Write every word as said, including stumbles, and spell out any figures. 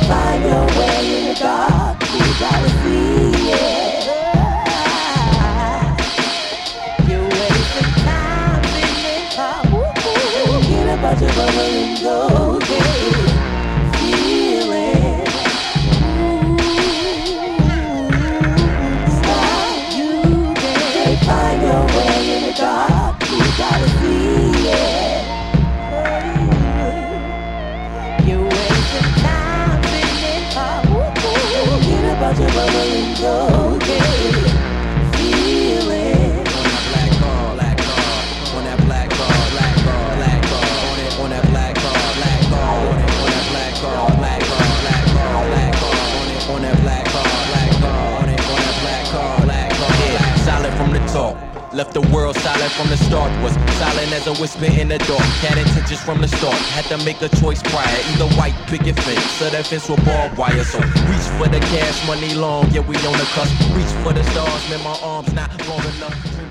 find your way in the dark. You gotta see it. You're wasting time in the car. Get a bunch of bubble and go get it. Feel it. Stop. You can't find your way in the dark. You gotta see it. You're wasting time in the car. Get a bunch of bubble and go get it. Feel it. On that black car, black car. On that black car, black car, black car. On it, on that black car, black car. On it, on that black car, black car, black car, black car. On it, on that black car, black car. On it, on that black car, black car. Yeah, solid from the talk. Left the world silent from the start. Was silent as a whisper in the dark. Had intentions from the start. Had to make a choice prior. Either white picket fence, so that fence with barbed wire. So reach for the cash, money long, yeah we on the cusp. Reach for the stars, man, my arms not long enough.